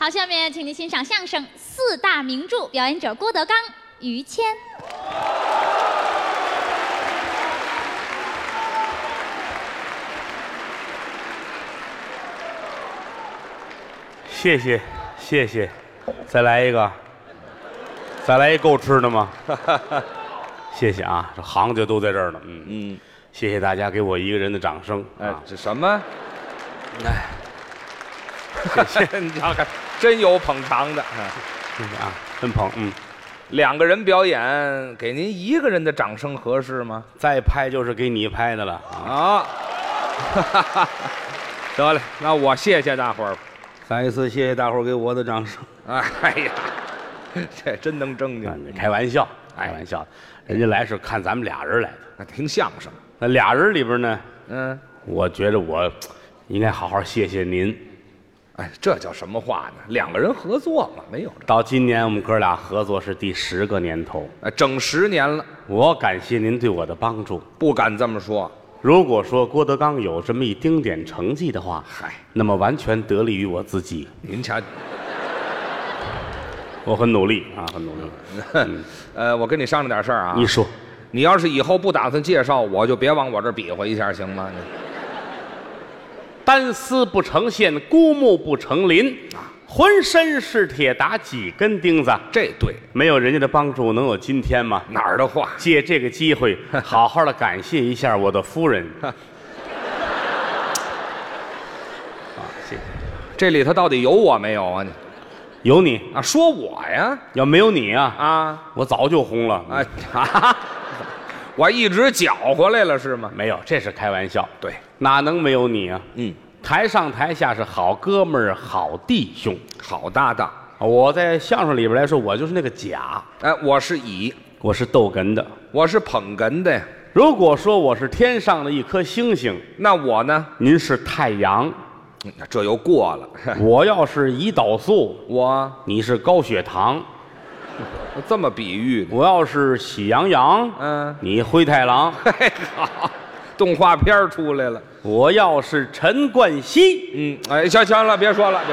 好，下面请您欣赏相声《四大名著》，表演者郭德纲、于谦。 谢谢，谢谢，再来一个，再来一够吃的吗？谢谢啊，这行家都在这儿呢。谢谢大家给我一个人的掌声。 这什么？ 哎，谢谢， 你瞧看，真有捧场的。 谢谢啊，真捧。 两个人表演，给您一个人的掌声合适吗？ 再拍就是给你拍的了啊。 得嘞，那我谢谢大伙儿。 再一次谢谢大伙儿给我的掌声。 哎呀，这真能正经。 开玩笑，开玩笑，人家来是看咱们俩人来的， 听相声。 那俩人里边呢，我觉得我应该好好谢谢您。 哎，这叫什么话呢？两个人合作嘛，没有这。 到今年我们哥俩合作是第10个年头， 整10年了。 我感谢您对我的帮助。 不敢这么说。 如果说郭德纲有这么一丁点成绩的话，那么完全得力于我自己。 您瞧， 我很努力啊，很努力。 我跟你商量点事儿啊。 你说， 你要是以后不打算介绍我，就别往我这儿比划一下，行吗？ 单丝不成线，孤木不成林浑身是铁，打几根钉子。 这对， 没有人家的帮助，能有今天吗？ 哪儿的话？ 借这个机会，好好的感谢一下我的夫人。谢谢。 这里头到底有我没有啊？ 有你啊？说我呀？ 要没有你啊，我早就红了。 我一直搅和来了是吗？ 没有，这是开玩笑。 对， 哪能没有你啊？台上台下是好哥们儿、好弟兄、 好搭档。 我在相声里边来说，我就是那个甲。 我是乙， 我是逗哏的， 我是捧哏的呀。 如果说我是天上的一颗星星， 那我呢？ 您是太阳， 这又过了。 我要是胰岛素，你是高血糖。 这么比喻， 我要是喜羊羊，你灰太狼。 好，动画片出来了。 我要是陈冠希， 行了，别说了。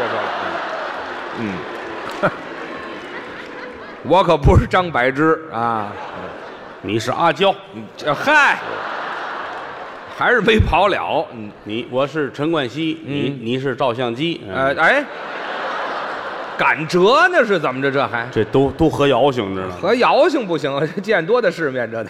我可不是张柏芝啊， 你是阿娇。 嗨，还是没跑了。 我是陈冠希，你是照相机。 赶折呢是怎么着？这都合摇性，知道吗？ 合摇性不行，见多的世面，这得。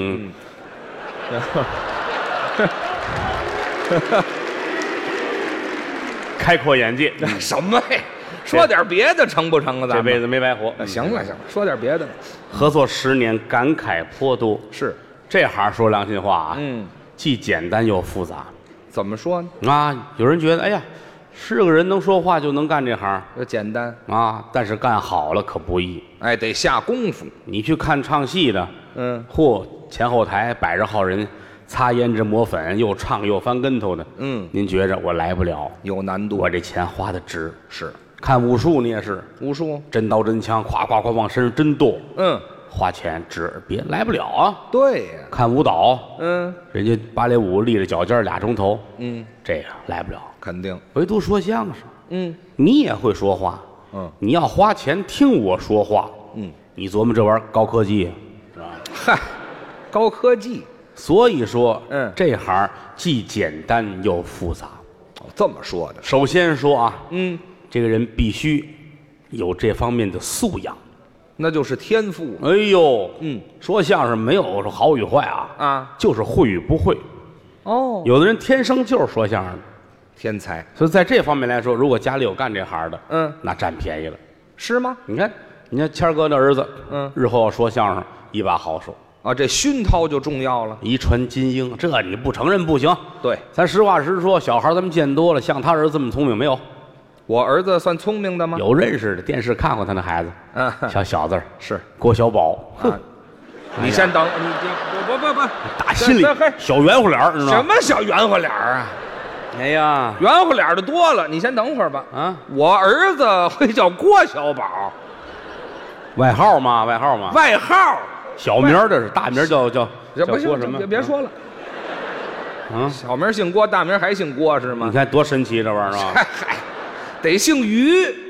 开阔眼界。 什么呀？说点别的成不成啊？咱这辈子没白活。 行了，说点别的。 合作10年，感慨颇多。 是这行说良心话啊，既简单又复杂。 怎么说呢？ 有人觉得，哎呀，是个人能说话就能干这行， 简单但是干好了可不易。 得下功夫。 你去看唱戏的，前后台摆着号人，擦胭脂抹粉，又唱又翻跟头的。您觉着我来不了， 有难度。 我这钱花的值。 是。 看武术你也是， 武术真刀真枪，咵咵咵往身上真剁。花钱值，别来不了啊。 对呀。 看舞蹈，人家芭蕾舞立着脚尖2钟头，这个来不了。 肯定。 唯独说相声，你也会说话，你要花钱听我说话，你琢磨这玩意儿高科技，是吧？ 嗨，高科技。 所以说，这行既简单又复杂。 这么说的。 首先说啊，这个人必须有这方面的素养， 那就是天赋。 哎呦，说相声没有说好与坏就是会与不会。有的人天生就是说相声的天才， 所以在这方面来说，如果家里有干这行的，那占便宜了， 是吗？ 你看谦儿哥的儿子，日后要说相声一把好手这熏陶就重要了， 遗传金鹰，这你不承认不行。 对， 咱实话实说，小孩咱们见多了，像他儿子这么聪明没有？ 我儿子算聪明的吗？ 有认识的，电视看过他那孩子，小子是郭小宝。 你先等，你不， 打心里小圆乎脸，知道吗？ 什么小圆乎脸啊？ 哎呀， 圆乎脸的多了，你先等会儿吧。我儿子会叫郭小宝， 外号嘛， 外号， 小名这是，大名叫不行， 郭什么？ 别说了。小名姓郭，大名还姓郭是吗？ 你看多神奇这玩意儿啊！ 得姓于。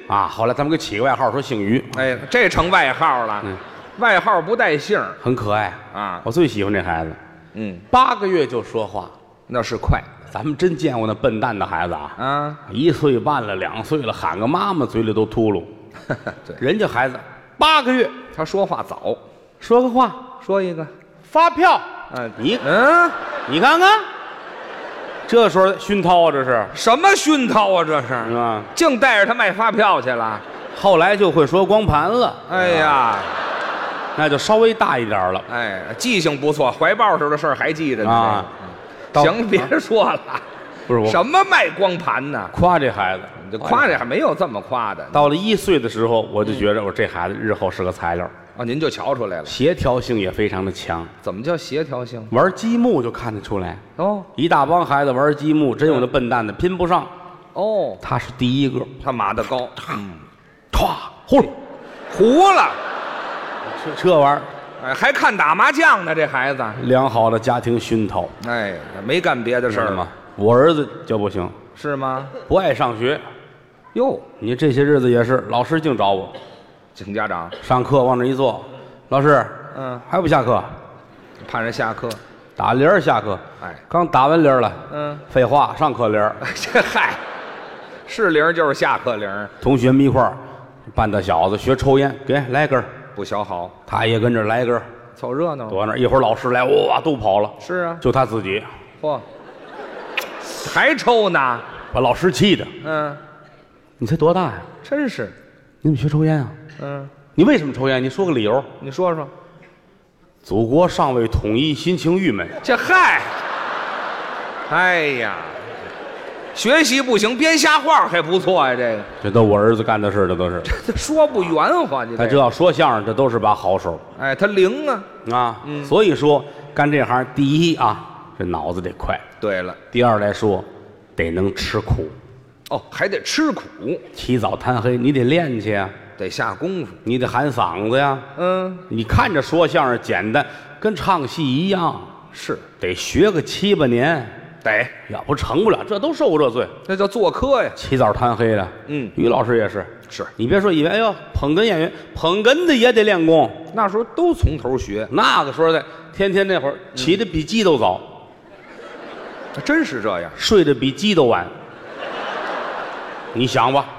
啊。后来他们给起个外号，说姓于。 哎，这成外号了。外号不带姓， 很可爱啊。 我最喜欢这孩子。8个月就说话， 那是快。 咱们真见过那笨蛋的孩子啊！1岁半了，2岁了，喊个妈妈嘴里都秃噜。 对， 人家孩子8个月， 他说话早。 说个话， 说一个发票。你看看，这时候熏陶啊，这是什么熏陶啊？这是啊， 净带着他卖发票去了。 后来就会说光盘了。 哎呀， 那就稍微大一点了。 哎，记性不错，怀抱时候的事儿还记着呢。 啊， 行，别说了。 不是我什么卖光盘呢？ 夸这孩子， 你夸这还没有这么夸的。 到了1岁的时候，我就觉得我这孩子日后是个材料。 您就瞧出来了， 协调性也非常的强。 怎么叫协调性？ 玩积木就看得出来。 哦， 一大帮孩子玩积木，真有那笨蛋的拼不上。 哦， 他是第一个， 他码得高。 唰，糊了， 糊了。 这玩意儿， 哎，还看打麻将呢，这孩子。 良好的家庭熏陶。 哎，没干别的事儿吗？我儿子就不行。 是吗？ 不爱上学。 哟， 你这些日子也是，老师净找我。 请家长上课往那一坐，老师，还不下课？ 盼着下课， 打铃儿下课。 哎， 刚打完铃儿了。废话，上课铃儿。 这嗨，是铃儿就是下课铃儿。 同学们一块儿，半大小子学抽烟，给来根儿， 不小好。 他也跟着来根儿， 凑热闹。 躲那儿，一会儿老师来，哇，都跑了。 是啊， 就他自己。 嚯，还抽呢？ 把老师气的。你才多大呀？ 真是。 你怎么学抽烟啊？你为什么抽烟？你说个理由。 你说说。 祖国尚未统一，心情郁闷。 这嗨，哎呀，学习不行，编瞎话还不错呀。 这都我儿子干的事，这都是。 这说不圆滑，你他这要说相声，这都是把好手。 哎，他灵啊。 所以说干这行，第一啊，这脑子得快。 对了， 第二来说，得能吃苦。 哦，还得吃苦。 起早贪黑，你得练去呀。 得下功夫， 你得喊嗓子呀。你看着说相声简单，跟唱戏一样， 是得学个7、8年， 得， 要不成不了，这都受过这罪。 那叫做科呀， 起早贪黑的。于老师也是， 是你别说以为哎呦捧哏演员，捧哏的也得练功， 那时候都从头学。 那个时候的天天那会儿起的比鸡都早， 真是这样， 睡得比鸡都晚。你想吧。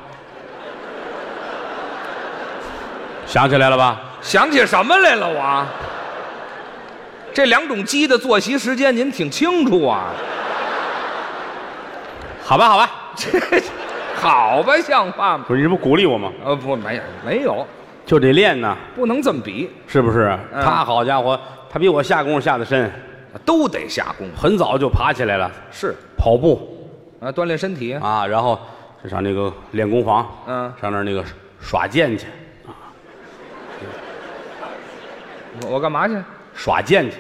想起来了吧？ 想起什么来了？我这2种鸡的作息时间您挺清楚啊。 好吧，好吧， 这好吧，像话吗？ 不是你这不鼓励我吗？ 不，没有， 就得练呢， 不能这么比， 是不是？他好家伙，他比我下功夫下得深， 都得下功夫， 很早就爬起来了， 是跑步锻炼身体啊，然后就上那个练功房，上那儿那个耍剑去。 我干嘛去？ 耍剑去。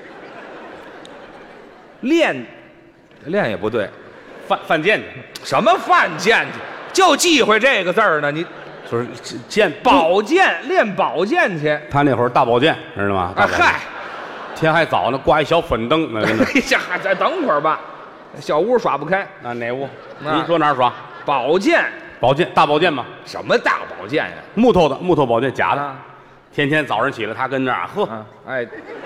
练也不对， 犯贱去。 什么犯贱去？就忌讳这个字儿呢。你就是剑宝剑，练宝剑去。 他那会儿大宝剑，知道吗？ 嗨， 天还早呢，挂一小粉灯。那哎呀，再等会儿吧，小屋耍不开。 哪屋？您说哪儿耍？ 宝剑， 大宝剑嘛。 什么大宝剑呀？ 木头宝剑，假的。天天早上起来，他跟那儿呵， 哎，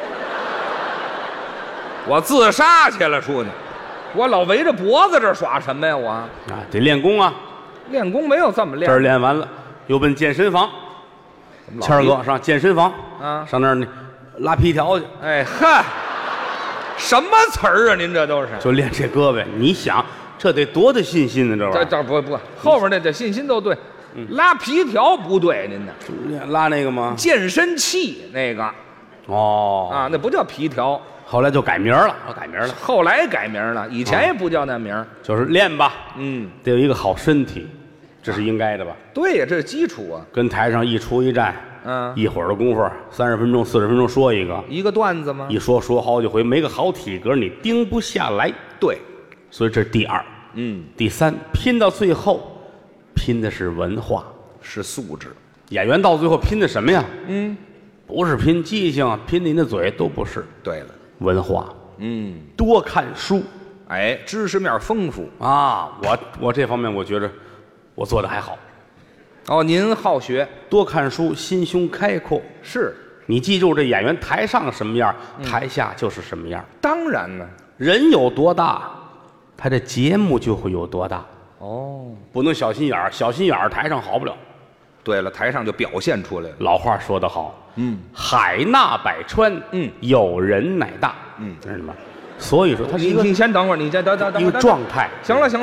我自杀去了，出去，我老围着脖子这耍什么呀？我得练功啊， 练功没有这么练， 这儿练完了，又奔健身房。谦儿哥上健身房上那儿拉皮条去。 哎呵，什么词儿啊？您这都是就练这胳膊，你想这得多大信心呢？这玩意儿这不，后边那得信心都对。拉皮条不对，您的拉那个吗？ 健身器那个，那不叫皮条， 后来就改名了， 后来改名了，以前也不叫那名， 就是练吧，得有一个好身体，这是应该的吧？ 对呀，这是基础啊。 跟台上一出一站，一会儿的功夫，30分钟、40分钟说一个段子吗？ 一说好几回，没个好体格，你盯不下来。 对， 所以这是第2。第3，拼到最后。拼的是文化， 是素质。 演员到最后拼的什么呀？不是拼记性，拼你的嘴都不是。 对了， 文化，多看书， 哎，知识面丰富啊。我这方面我觉得我做的还好， 哦，您好学， 多看书，心胸开阔。 是， 你记住，这演员台上什么样，台下就是什么样。 当然呢。 人有多大，他这节目就会有多大。 哦， 不能小心眼儿，小心眼儿台上好不了。 对了，台上就表现出来了。 老话说得好，海纳百川，有人乃大，知道吗？所以说它是一个， 你先等会儿，你再等一个状态。 行了，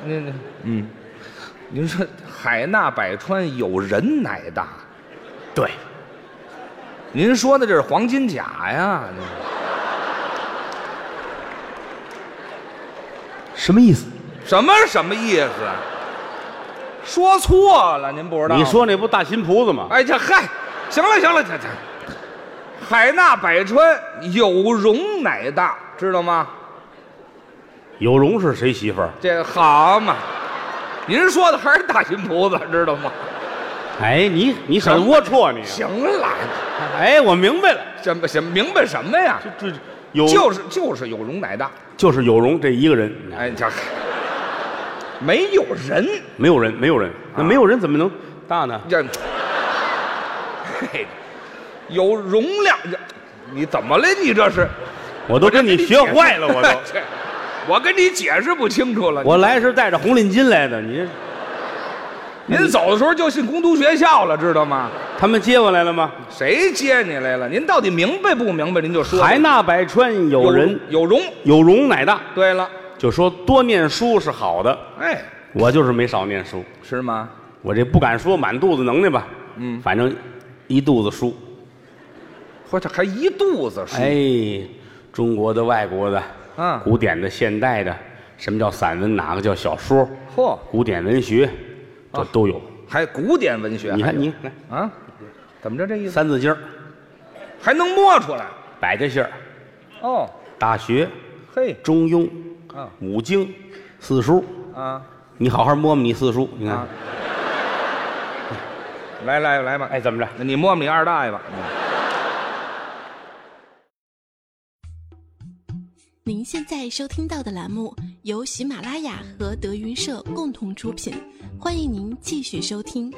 您说海纳百川，有人乃大， 对， 您说的这是黄金甲呀？ 什么意思？ 什么意思？说错了，您不知道？ 你说那不大新菩萨吗？ 哎呀，嗨，行了，这海纳百川，有容乃大，知道吗？ 有容是谁媳妇儿？ 这好嘛，您说的还是大新菩萨，知道吗？ 哎，你很龌龊你。 行了， 哎，我明白了。 什么明白什么呀？ 这有就是有容乃大， 就是有容这一个人。 哎，这没有人， 没有人，那没有人怎么能大呢？ 这，嘿，有容量，你怎么了？你这是？ 我都跟你学坏了，我都。 我跟你解释不清楚了。 我来是带着红领巾来的， 您走的时候就进工读学校了，知道吗？ 他们接我来了吗？ 谁接你来了？您到底明白不明白？您就说。 海纳百川，有人有容， 有容乃大。 对了， 就说多念书是好的。 哎， 我就是没少念书， 是吗？ 我这不敢说满肚子能耐吧，反正一肚子书。 嚯，这还一肚子书。 哎，中国的、外国的，古典的、现代的，什么叫散文？哪个叫小说？ 嚯， 古典文学，这都有。 还古典文学？ 你看你来啊，怎么着这意思？ 三字经还能摸出来？ 百家姓哦， 大学， 嘿， 中庸，五经，四书啊， 你好好摸摸你四书，你看。 来吧， 哎，怎么着？ 那你摸摸你二大爷吧。 您现在收听到的栏目由喜马拉雅和德云社共同出品，欢迎您继续收听。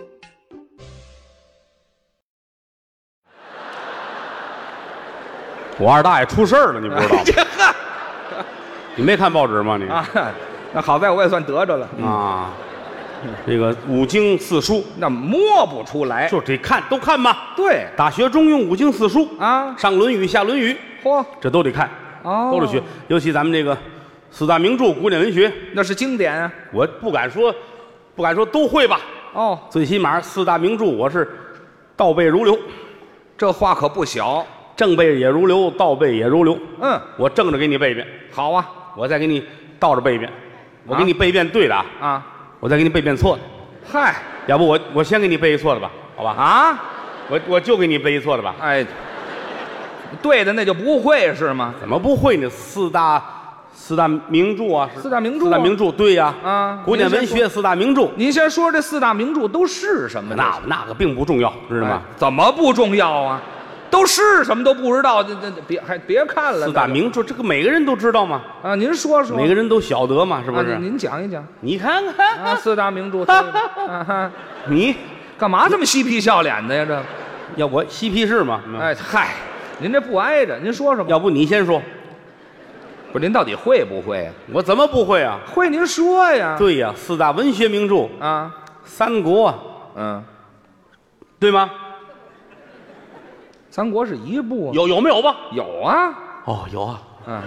我二大爷出事儿了，你不知道？你没看报纸吗？你啊，那好在我也算得着了啊。这个五经四书， 那摸不出来， 就得看，都看嘛。 对， 大学、中庸、五经四书啊， 上《论语》下《论语》， 嚯， 这都得看。 哦， 都得学，尤其咱们这个四大名著古典文学， 那是经典啊。 我不敢说都会吧。 哦， 最起码四大名著我是倒背如流。 这话可不小， 正背也如流，倒背也如流。我正着给你背一遍。 好啊， 我再给你倒着背一遍。我给你背一遍对的啊，我再给你背一遍错的。 嗨， 要不我先给你背一错的吧，好吧？ 啊， 我就给你背一错的吧。 哎。对的，那就不会是吗？ 怎么不会呢？四大名著啊， 四大名著， 对呀，古典文学四大名著。 您先说这四大名著都是什么？ 那个并不重要，知道吗？ 怎么不重要啊？都是什么都不知道，别看了。 四大名著，这个每个人都知道吗？ 啊，您说说， 每个人都晓得嘛，是不是？ 您讲一讲。 你看看啊，四大名著， 你干嘛这么嬉皮笑脸的呀？这要我嬉皮士吗？ 哎嗨。您这不挨着，您说什么？ 要不你先说。 不是您到底会不会啊？ 我怎么不会啊？ 会，您说呀。 对呀，四大文学名著啊， 三国，对吗？ 三国是一部， 有没有吧？ 有啊。 哦，有啊。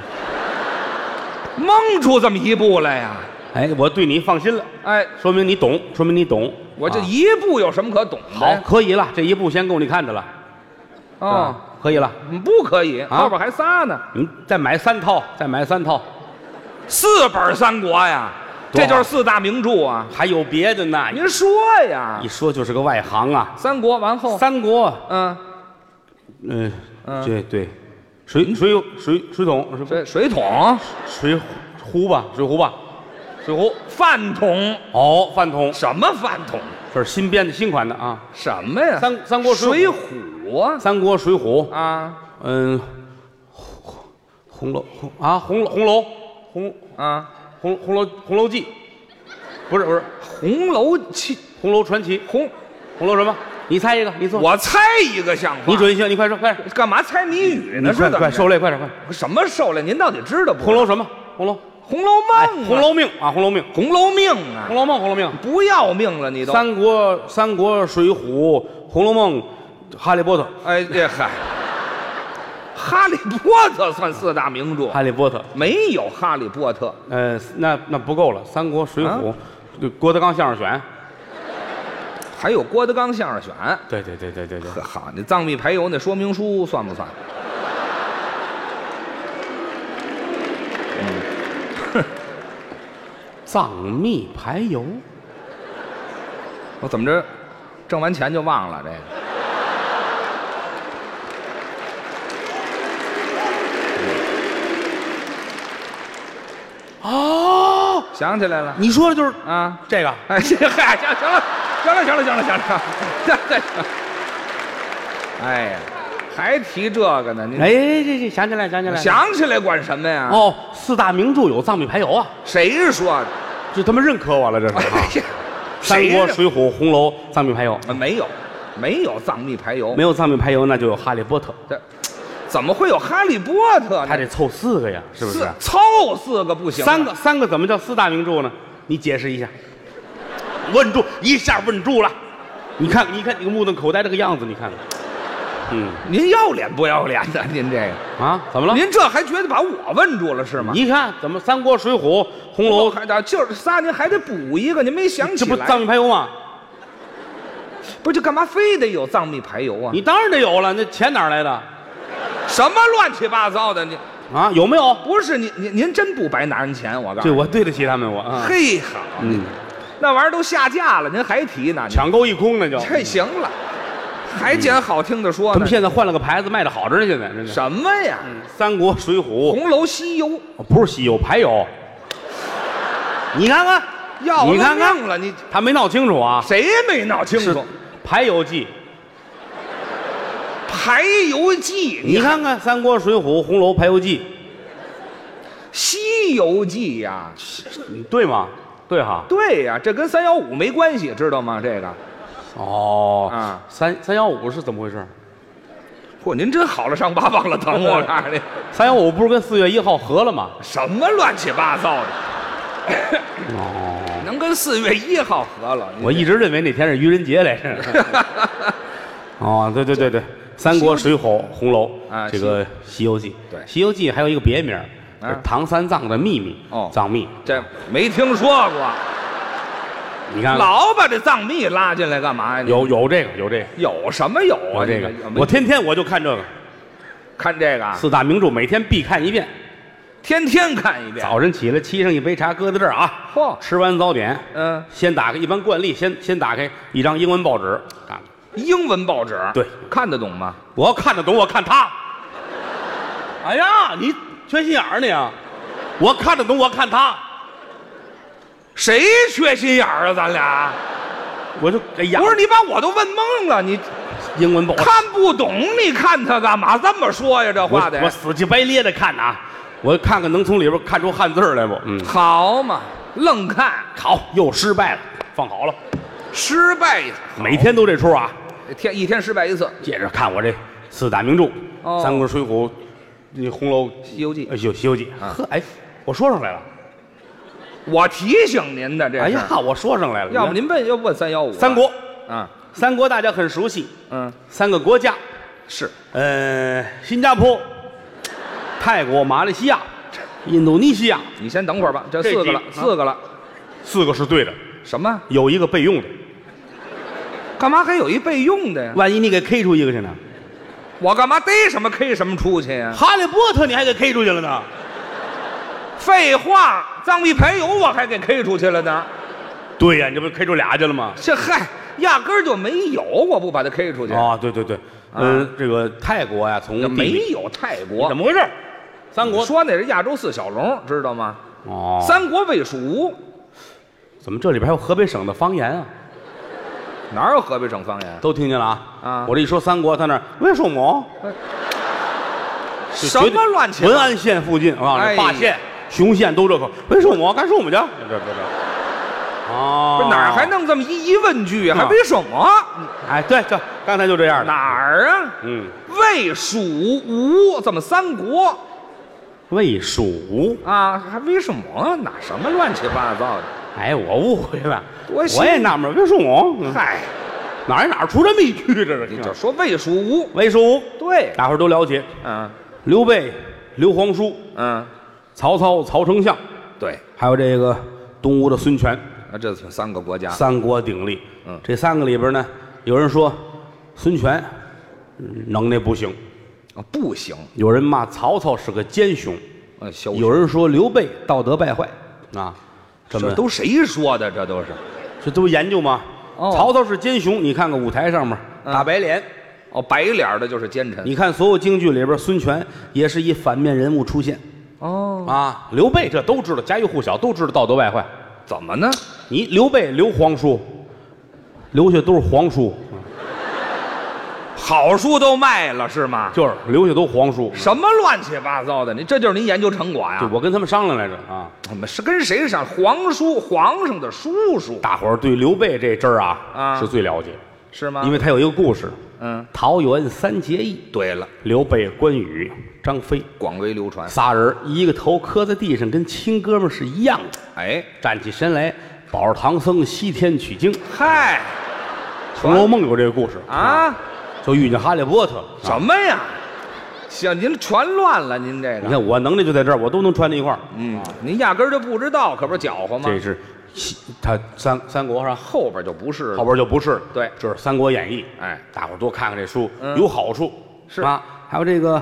蒙出这么一部来呀？ 哎，我对你放心了。 哎， 说明你懂，说明你懂。 我这一部有什么可懂的？ 好，可以了，这一部先够你看的了。 哦， 可以了。 不可以，后边还仨呢。 你再买3套，再买3套 ，4本三国呀，这就是四大名著啊。 还有别的呢？ 您说呀。 一说就是个外行啊。 三国完后， 三国，对，水桶，水壶吧，饭桶。哦，饭桶。 什么饭桶？ 这是新编的新款的啊。 什么呀？ 三国水浒啊。 三国水浒啊。 红楼记，不是红楼传奇， 红楼什么？你猜一个，你说。 我猜一个像话。 你准行，你快说，快点。 干嘛猜谜语呢？是怎么着？ 快受累，快点，快！ 什么受累？您到底知道不？ 红楼什么？红楼。 红楼梦、 红楼命啊，红楼命， 红楼命啊， 红楼梦，红楼命， 不要命了你都。 三国、水浒、红楼梦、哈利波特。 哎，这嗨，哈利波特算4大名著。 哈利波特没有哈利波特。 那不够了，三国、水浒，郭德纲相声选， 还有郭德纲相声选。 对。 呵，好，那藏秘排油那说明书算不算？ 藏秘排油， 我怎么着，挣完钱就忘了这个。 哦， 想起来了， 你说的就是啊， 这个。 哎，这嗨，行了，哎呀，还提这个呢？您哎，这想起来， 想起来管什么呀？ 哦，4大名著有藏秘排油啊， 谁说的？ 这他妈认可我了，这是啊。三国、水浒、红楼、藏秘排油没有藏秘排油， 没有藏秘排油，那就有哈利波特。 这怎么会有哈利波特呢？ 他得凑4个呀，是不是？ 凑4个不行。 三个怎么叫4大名著呢？你解释一下。问住，一下问住了。你看你个目瞪口呆这个样子，你看看。 您要脸不要脸的？您这个啊，怎么了？ 您这还觉得把我问住了是吗？ 你看怎么三国、水浒、红楼， 就是仨，您还得补一个，您没想起来？ 这不藏秘排油吗？ 不是，这干嘛非得有藏秘排油啊？ 你当然得有了，那钱哪儿来的？ 什么乱七八糟的？你啊，有没有？ 不是您真不白拿人钱，我告诉你， 这我对得起他们，我啊。 嘿好，那玩意儿都下架了，您还提呢？ 抢购一空那就。 这行了，还捡好听的说呢。 他们现在换了个牌子，卖的好着呢，现在真的。 什么呀？ 三国、水浒、 红楼、西游， 不是西游，排油。你看看， 要了命了，你他没闹清楚啊？ 谁没闹清楚？ 排油记。 排油记， 你看看《三国》《水浒》《红楼》《排油记》《 西游记》呀， 对吗？对哈， 对呀，这跟315没关系，知道吗？这个， 哦啊 ，315是怎么回事？ 嚯，您真好了伤疤忘了疼，我告诉你 ，315不是跟4月1号合了吗？ 什么乱七八糟的？ 哦， 能跟4月1号合了？ 我一直认为那天是愚人节来着。哦，对。三国、水浒、红楼啊，这个《西游记》 对，《 西游记》还有一个别名，唐三藏的秘密哦， 藏秘， 这没听说过。 你看， 老把这藏秘拉进来干嘛呀？ 有这个， 有什么有啊？ 这个我天天我就看这个， 看这个 4大名著，每天必看一遍， 天天看一遍。 早晨起来沏上一杯茶，搁在这儿啊， 嚯， 吃完早点，先打开，一般惯例先打开一张英文报纸看。 英文报纸， 对， 看得懂吗？ 我看得懂，我看他。哎呀，你缺心眼儿你啊！我看得懂，我看他。 谁缺心眼儿啊？咱俩， 我就哎呀， 不是你把我都问懵了，你英文报看不懂，你看他干嘛？这么说呀？这话得我死乞白咧的看啊！我看看能从里边看出汉字来不？ 好嘛，愣看好，又失败了，放好了， 失败， 每天都这出啊。 一天失败一次， 接着看我这4大名著，三国、水浒、红楼、 西游记。 西游记。呵，哎，我说上来了， 我提醒您的这。 哎呀，我说上来了。 要不您问315。 三国，三国大家很熟悉。3个国家是， 新加坡、泰国、马来西亚、印度尼西亚。 你先等会儿吧，这4个了，4个了 ，4个是对的。 什么？ 有一个备用的。 干嘛还有一备用的呀？ 万一你给 K 出一个去呢？ 我干嘛逮什么 K 什么出去呀？ 哈利波特你还给 K 出去了呢？ 废话，藏秘排油我还给 K 出去了呢。 对呀，你这不 K 出俩去了吗？ 这嗨，压根儿就没有，我不把它 K 出去。 哦，对，这个泰国呀，从没有泰国， 怎么回事？三国说那是亚洲4小龙，知道吗？ 哦， 三国魏蜀吴， 怎么这里边还有河北省的方言啊？ 哪有河北省方言？ 都听见了啊！我这一说三国，他那为什么？ 什么乱七八糟？ 文安县附近啊，霸县、雄县都这个，为什么干什么去？这。 哦， 不是哪儿还弄这么一疑问句啊？还为什么？ 哎，对，这刚才就这样的。 哪儿啊？魏蜀吴这么三国魏蜀啊，还为什么？哪什么乱七八糟的？ 哎，我误会了， 多我也纳闷，魏蜀吴， 嗨， 哪儿出这么一句？这是你就说魏蜀吴， 魏蜀吴， 对， 大伙儿都了解。刘备、刘皇叔，曹操、曹丞相， 对， 还有这个东吴的孙权， 这是三个国家， 三国鼎立。这三个里边呢，有人说孙权能耐不行， 不行； 有人骂曹操是个奸雄，有人说刘备道德败坏，啊， 这都谁说的？这都研究吗？曹操是奸雄，你看看舞台上面大白脸。 白脸的就是奸臣。 你看所有京剧里边，孙权也是以反面人物出现。刘备这都知道，家喻户晓，都知道道德败坏。 怎么呢？ 你刘备刘皇叔，留下都是皇叔， 好书都卖了是吗？ 就是留下都皇叔， 什么乱七八糟的？这就是您研究成果呀？ 对，我跟他们商量来着啊。 我们是跟谁商？皇上的叔叔。 大伙儿对刘备这阵儿啊是最了解， 是吗？ 因为他有一个故事。陶渊三结义。 对了， 刘备、关羽、张飞， 广为流传。 仨人一个头磕在地上，跟亲哥们是一样的。 哎， 站起身来，保着唐僧西天取经。 嗨， 《红楼梦》有这个故事啊， 就遇见哈利波特。 什么呀？行，您全乱了，您这个。 你看我能耐就在这儿，我都能穿在一块儿。 您压根儿就不知道，可不是搅和吗？ 这是他三国上后边就不是， 后边就不是。 对， 这是《三国演义》。 哎， 大伙儿多看看这书，有好处。 是啊，还有这个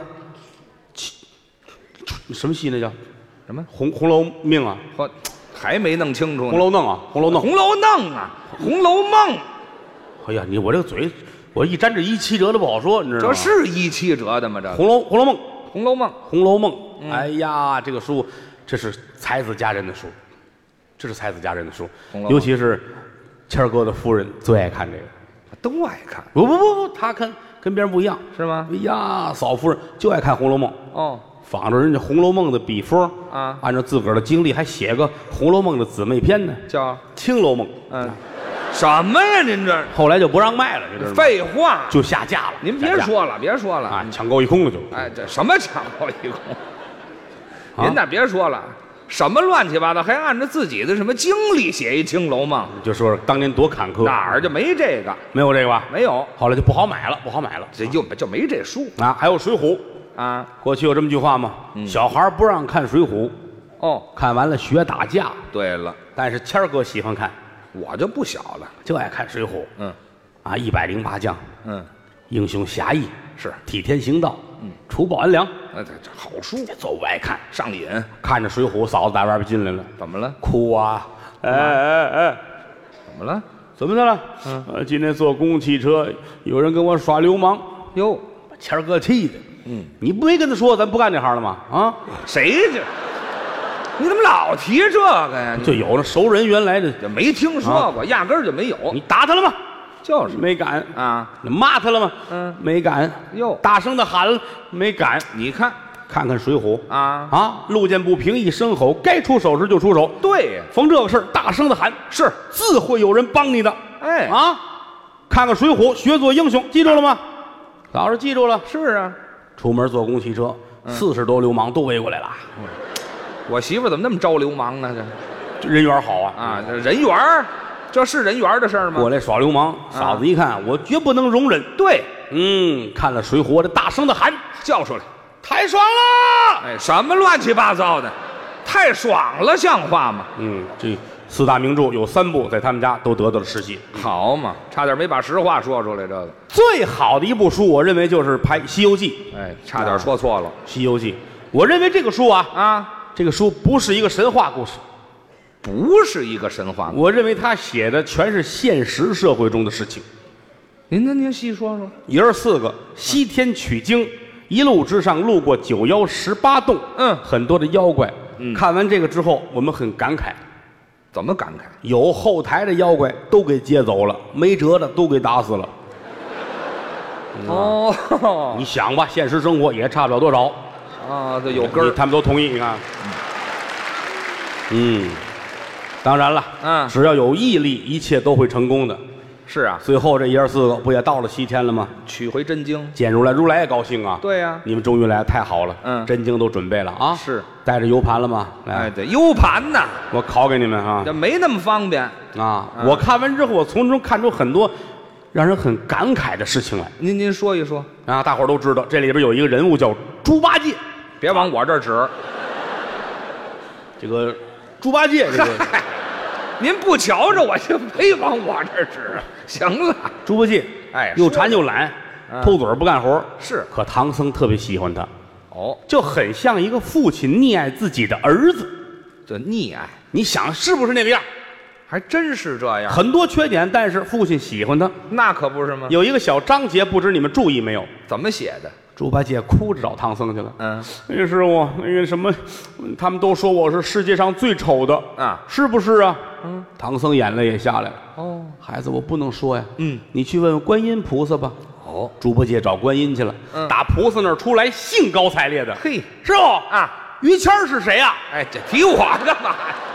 什么戏那叫什么红楼命啊？ 还没弄清楚呢。 红楼弄啊，红楼弄， 红楼弄啊，红楼梦。 哎呀，我这个嘴，我一沾这一七折都不好说，你知道吗？ 这是一七折的吗？这红楼梦， 红楼梦， 红楼梦。哎呀，这个书，这是才子佳人的书。这是才子佳人的书，尤其是谦儿哥的夫人最爱看这个， 都爱看。 不，他看跟别人不一样， 是吗？ 哎呀，嫂夫人就爱看《红楼梦》仿着人家《红楼梦》的笔锋啊，按照自个儿的经历还写个《红楼梦》的姊妹篇呢， 叫 《青楼梦》。 什么呀？您这后来就不让卖了，你知道吗？ 废话， 就下架了。 您别说了，别说了啊！抢购一空了就。 哎，这什么抢购一空？您那别说了。什么乱七八糟，还按照自己的什么经历写一《青楼梦》？ 就说当年多坎坷， 哪儿就没这个？ 没有这个吧？ 没有。 后来就不好买了，不好买了。 这就没这书啊。还有《水浒》 啊， 过去有这么句话吗？小孩不让看《水浒》，看完了学打架。 对了， 但是谦儿哥喜欢看， 我就不小了， 就爱看《水浒》。108将，英雄侠义是替天行道，除暴安良。 这好书， 走不爱看， 上瘾。 看着《水浒》，嫂子打外边进来了， 怎么了？ 哭啊！哎， 怎么了？ 怎么的了？今天坐公共汽车，有人跟我耍流氓。 哟， 把谦儿哥气的。你不没跟他说咱不干这行了吗？啊， 谁这？你怎么老提这个呀？ 就有那熟人，原来的就没听说过，压根儿就没有。 你打他了吗？ 就是没敢啊！ 你骂他了吗？没敢。 哟， 大声的喊了，没敢。 你看看《水浒》 啊， 路见不平一声吼，该出手时就出手。 对， 逢这个事儿大声的喊， 是自会有人帮你的。 哎看看《水浒》，学做英雄，记住了吗？老师记住了。 是啊， 出门坐公共汽车，40多流氓都围过来了。 我媳妇怎么那么招流氓呢？ 这人缘好啊！这人缘儿，这是人缘的事儿吗？ 过来耍流氓，嫂子一看，我绝不能容忍。 对， 看了《水浒》，我得大声的喊， 叫出来， 太爽了！ 哎，什么乱七八糟的，太爽了，像话吗？ 这4大名著有3部在他们家都得到了世袭， 好嘛，差点没把实话说出来。这个最好的一部书，我认为就是拍《西游记》。 哎，差点说错了，《 西游记》，我认为这个书这个书不是一个神话故事， 不是一个神话故事。 我认为他写的全是现实社会中的事情。 您细说说。 爷儿4个西天取经，一路之上路过9妖18洞，很多的妖怪。看完这个之后，我们很感慨。 怎么感慨？ 有后台的妖怪都给接走了，没辙的都给打死了。你想吧，现实生活也差不了多少。 这有根儿， 他们都同意。你看， 当然了，只要有毅力，一切都会成功的。 是啊， 最后这爷儿4个不也到了西天了吗？ 取回真经， 见如来也高兴啊。 对呀， 你们终于来，太好了。真经都准备了啊。 是， 带着 U 盘了吗？ 哎，对，U 盘呐， 我拷给你们啊。 这没那么方便啊。我看完之后，我从中看出很多让人很感慨的事情来。 您说一说啊，大伙儿都知道，这里边有一个人物叫猪八戒。 别往我这儿指。 这个猪八戒，这个您不瞧着我就非往我这儿指。行了， 猪八戒， 哎， 又馋又懒，偷嘴不干活。 是， 可唐僧特别喜欢他。 哦， 就很像一个父亲溺爱自己的儿子。 这溺爱， 你想是不是那个样？ 还真是这样。 很多缺点，但是父亲喜欢他。 那可不是吗？ 有一个小章节，不知你们注意没有？ 怎么写的？ 猪八戒哭着找唐僧去了。那个师傅，那个什么，他们都说我是世界上最丑的啊，是不是啊？唐僧眼泪也下来了。哦，孩子，我不能说呀。你去问问观音菩萨吧。哦，猪八戒找观音去了。打菩萨那儿出来，兴高采烈的。嘿，师傅啊，于谦是谁呀？哎，这提我干嘛呀？